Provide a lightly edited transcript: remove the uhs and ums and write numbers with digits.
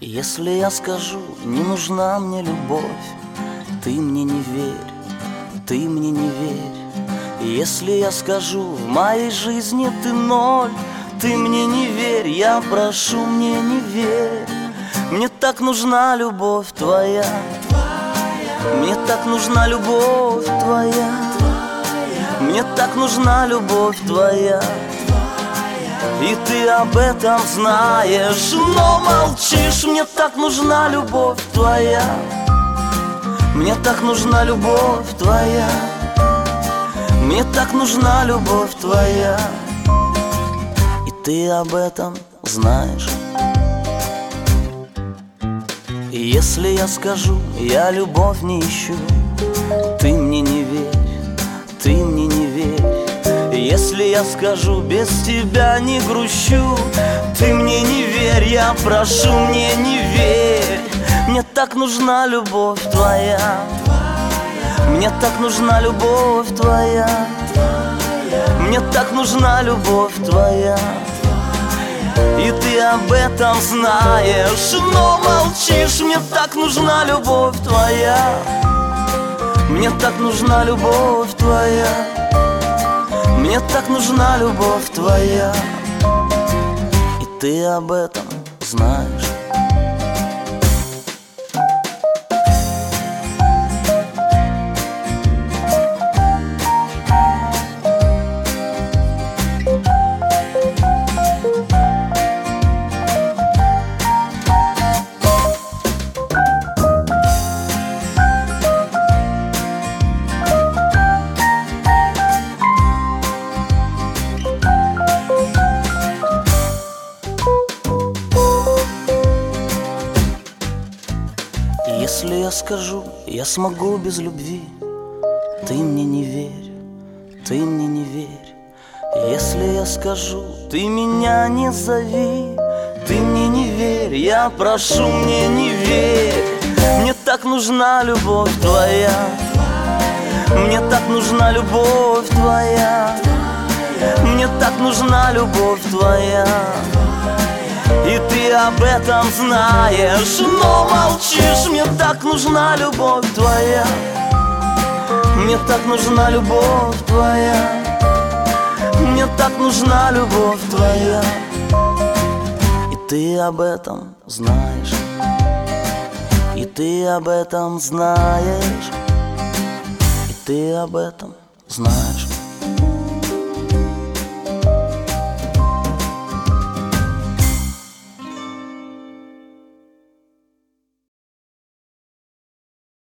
Если я скажу, не нужна мне любовь, ты мне не верь, ты мне не верь. Если я скажу, в моей жизни ты ноль, ты мне не верь, я прошу, мне не верь. Мне так нужна любовь твоя, мне так нужна любовь твоя, мне так нужна любовь твоя. И ты об этом знаешь, но молчишь. Мне так нужна любовь твоя, мне так нужна любовь твоя, мне так нужна любовь твоя. И ты об этом знаешь. И если я скажу, я любовь не ищу, ты мне не верь, ты мне не верь. Если я скажу, без тебя не грущу, ты мне не верь, я прошу, мне не верь. Мне так нужна любовь твоя, мне так нужна любовь твоя, мне так нужна любовь твоя. И ты об этом знаешь, но молчишь. Мне так нужна любовь твоя, мне так нужна любовь твоя, мне так нужна любовь твоя. И ты об этом знаешь. Если я скажу, я смогу без любви, ты мне не верь, ты мне не верь. Если я скажу, ты меня не зови, ты мне не верь, я прошу, мне не верь. Мне так нужна любовь твоя, мне так нужна любовь твоя, мне так нужна любовь твоя. И ты об этом знаешь, но молчишь. Мне так нужна любовь твоя, мне так нужна любовь твоя, мне так нужна любовь твоя. И ты об этом знаешь, и ты об этом знаешь, и ты об этом знаешь.